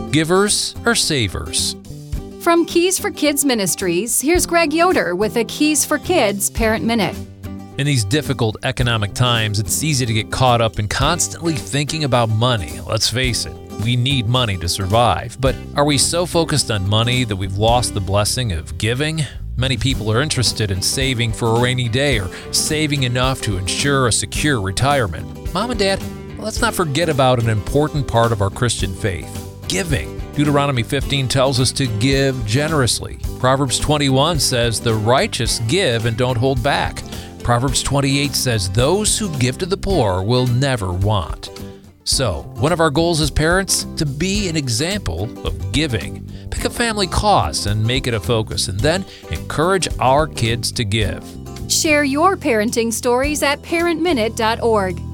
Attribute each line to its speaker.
Speaker 1: Givers or savers?
Speaker 2: From Keys for Kids Ministries, here's Greg Yoder with a Keys for Kids Parent Minute.
Speaker 1: In these difficult economic times, it's easy to get caught up in constantly thinking about money. Let's face it, we need money to survive. But are we so focused on money that we've lost the blessing of giving? Many people are interested in saving for a rainy day or saving enough to ensure a secure retirement. Mom and Dad, let's not forget about an important part of our Christian faith, giving. Deuteronomy 15 tells us to give generously. Proverbs 21 says, "The righteous give and don't hold back." Proverbs 28 says, "Those who give to the poor will never want." So, one of our goals as parents, to be an example of giving. Pick a family cause and make it a focus, and then encourage our kids to give.
Speaker 2: Share your parenting stories at parentminute.org.